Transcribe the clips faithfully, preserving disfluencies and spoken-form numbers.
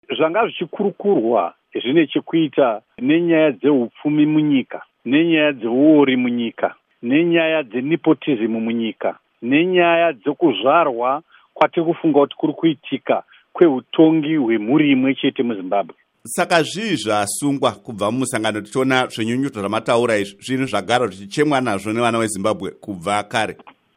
zvanga zvichikurukurwa zvine chekuita nenyaya dzeupfumi munyika, nenyaya dzeuori munyika, nenyaya dzenepotism munyika, nenyaya dzekuzvarwa kwatiri kufunga kuti kuri kuitika kweutongi hwemhuri imwe chete muZimbabwe. Saka zvii zvasungwa kubva mumusangano tichiona zvinyunyuto zvamataura izvi zvinhu zvagara zvichichemwa nazvo nevana veZimbabwe kubva kare?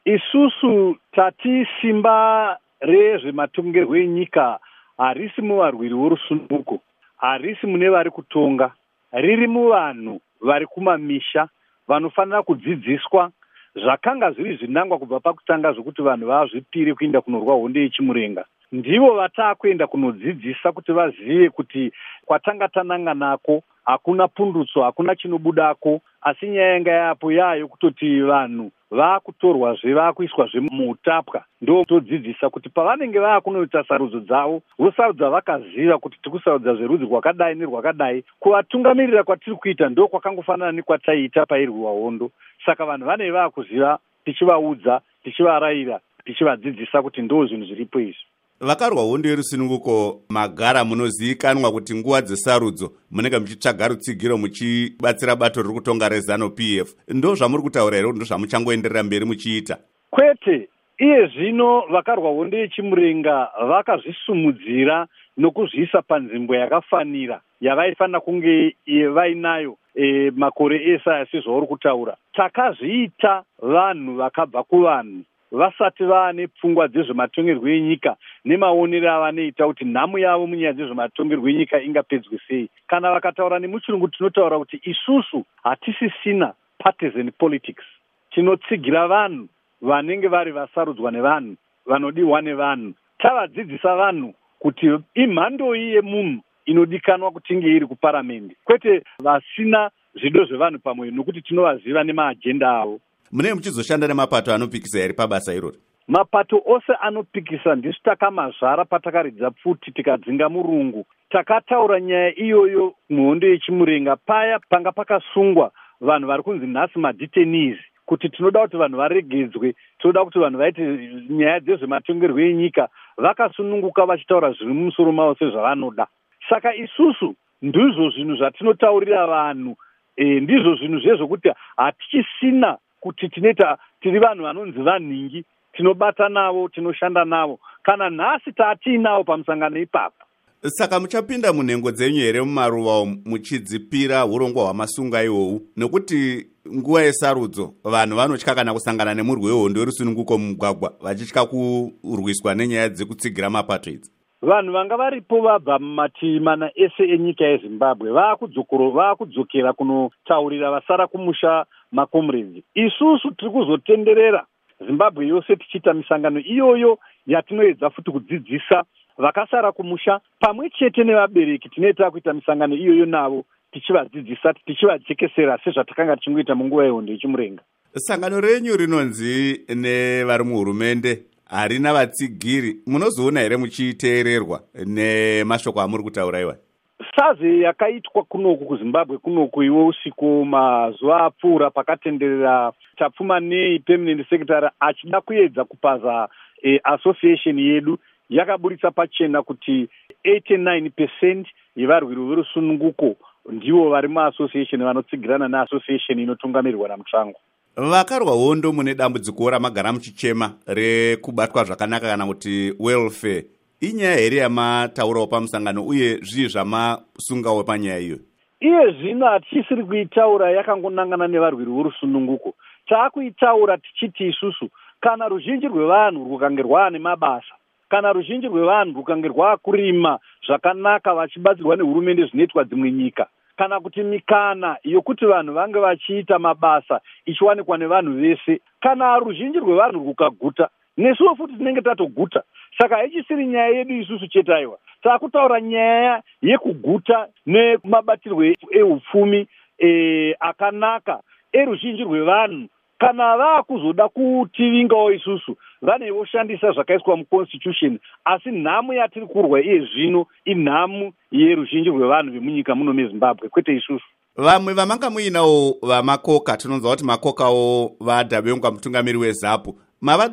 Isusu tati simba rezvematongerwo enyika harisi muvarwiri vorusununguko, harisi mune vari kutonga, riri muvanhu vari kumamisha vanofanira kudzidziswa zvakanga zviri zvinangwa kubva pakutanga zvokuti vanhu vazvipire kuenda kunorwa hondo yechimurenga. Ndivo vatakuenda kunodzidzisa kuti vazive kuti kwatanga tananga nako hakuna pundutso, hakuna chinobudako, asi nyaya yanga yapo yayo kutoti vanhu vakutorwazve vakuiswazve muutapwa. Ndo todzidzisa kuti pavanenge vakunoita sarudzo dzavo vosarudza vakaziva kuti tiri kusarudza zverudzi rwakadai nerwakadai. Kuvatungamirira kwatiri kuita ndo kwakangofanana nekwataiita pairwiwa hondo. Saka vanhu vanenge vakuziva, tichivaudza, tichivarayira, tichivadzidzisa kuti ndo zvinhu zviripo izvi. Vakarwa hondo yerusununguko magara munozivikanwa kuti nguva dzesarudzo munenge muchitsvaga rutsigiro muchibatsira bato riri kutonga reZANU P F. Ndo zvamuri kutaura here ndo zvamuchangoenderera mberi muchiita? Kwete, iye zvino vakarwa hondo yechimurenga vakazvisumudzira nokuzviisa panzvimbo yakafanira yavaifanira kunge vainayo e, makore ese asi zvauri kutaura. Takazviita vanhu vakabva kuvanhu vasati vaane pfungwa dzezvematongerwo enyika nemaonero avanoita kuti nhamu yavo munyaya dzezvematongerwo enyika ingapedzwe sei. Kana vakataura nemuchirungu tinotaura kuti isusu hatisisina partisan politics, tinotsigira vanhu vanenge vari vasarudzwa nevanhu, vanodiwa nevanhu. Tavadzidzisa vanhu kuti imhandoi yemunhu inodikanwa kuti inge iri kuparamende, kwete vasina zvido zvevanhu pamwe, nokuti tinovaziva nemaajenda avo. Munenge muchizoshanda nemapato anopikisa here pabasa irori? Mapato ose anopikisa ndisu takamazvara patakaridza pfuti tikadzinga murungu. Takataura nyaya iyoyo muhondo yechimurenga paya panga pakasungwa vanhu vari kunzi nhasi madetainees, kuti tinoda kuti vanhu varegedzwe, tinoda kuti vanhu vaite nyaya dzezvematongerwo enyika vakasununguka vachitaura zviri mumusoro mavo sezvavanoda. Saka isusu ndizvo zvinhu zvatinotaurira vanhu, e, ndizvo zvinhu zvezvokuti hatichisina kuti tinoita tiri vanhu vanonzi vanhingi, tinobata navo, tinoshanda navo, kana nhasi tatiinavo pamusangano ipapo. Saka muchapinda munhengo dzenyu here mumaruva muchidzipira urongwa hwamasunga ihohu, nekuti nguva yesarudzo vanhu vanotya kana kusangana nemurwi wehondo yerusununguko mumugwagwa vachitya kurwiswa nenyaya dzekutsigira mapato idzi? Vanhu vanga varipo vabva mumativi mana ese enyika yeZimbabwe vakudzokera kunotaurira vasara kumusha makomrades. Isusu tiri kuzotenderera Zimbabwe yose tichiita misangano iyoyo yatinoedza futi kudzidzisa vakasara kumusha pamwe chete nevabereki. Tinoita kuita misangano iyoyo navo tichivadzidzisa, tichivajekesera sezvatakanga tichingoita munguva yehondo yechimurenga. Sangano renyu rinonzi nevari muhurumende harina vatsigiri. Munozoona here muchiteererwa nemashoko amuri kutaura iwa? Saze yakaitwa kunoku kuZimbabwe kunoku iwo usiku mazuva apfuura pakatenderera tapfuma nei permanent secretary achida kuedza kupaza e, association yedu yakaburitsa pachena kuti eighty-nine percent yevarwiri verusununguko ndivo vari muassociation vanotsigirana neassociation inotungamirirwa naMutsvango. Vakarwa hondo mune dambudziko ramagara muchichema rekubatwa zvakanaka kana kuti welfare, inyaya here yamataurawo pamusangano uye zvii zvamasungawo panyaya iyo? Iye zvino hatisiri kuitaura yakangonangana nevarwiri vorusununguko. Taakuitaura tichiti isusu kana ruzhinji rwevanhu rukange rwaane mabasa, kana ruzhinji rwevanhu rukange rwaakurima zvakanaka vachibatsirwa nehurumende zvinoitwa dzimwe nyika, kana kuti mikana yokuti vanhu vange vachiita mabasa ichiwanikwa nevanhu vese, kana ruzhinji rwevanhu rukaguta, nesuwo futi tinenge tatoguta. Saka haichisiri nyaya yedu isusu chetaiwa, taakutaura nyaya yekuguta nemabatirwo eupfumi e, akanaka eruzhinji rwevanhu. Kana vaakuzoda kutivingawo isusu vane voshandisa zvakaiswa muconstitution, asi nhamu yatiri kurwa iye zvino inhamu yeruzhinji rwevanhu vemunyika muno meZimbabwe, kwete isusu. Vamwe vamanga muinawo vamakoka, tinonzwa kuti makokawo vadhabengwa mutungamiri weZAPU,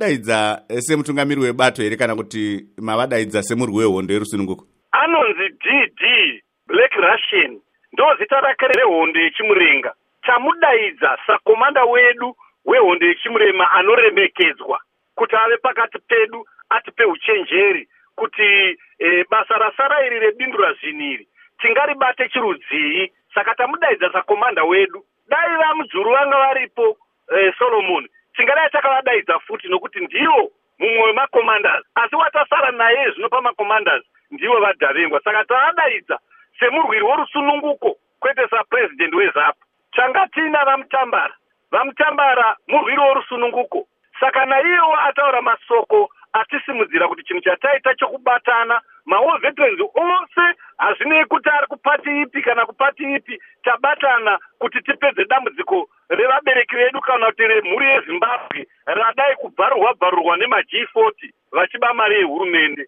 mavadaidza semutungamiri webato here kana kuti mavadaidza semurwi wehondo yerusununguko? Anonzi D D D Black Russian ndo zita rake rehondo yechimurenga. Tamudaidza sakomanda wedu wehondo yechimurema anoremekedzwa kuti ave pakati pedu, atipe uchenjeri kuti e, basa rasara iri rebindu razviniri tingaribate chirudzii. Saka tamudaidza sakomanda wedu. Dai vamudzuru vanga varipo e, Solomon, tingadai takavadaidza futi nokuti ndiwo mumwe wemacommanders, asi watasara naye zvino pamacommanders ndiwo vadhavengwa. Saka tavadaidza semurwiri worusununguko kwete sapresident weZAPU. Tanga tina vamutambara vamutambara murwiri worusununguko. Saka naiyewo ataura masoko atisimudzira kuti chinhu chataita chokubatana mawo veterans ose hazvinei kuti ari kupati ipi kana kupati ipi, tabatana kuti tipedze dambudziko revabereki vedu kana kuti remhuri yeZimbabwe radai kubvarurwa bvarurwa nema G forty vachiba mari yehurumende.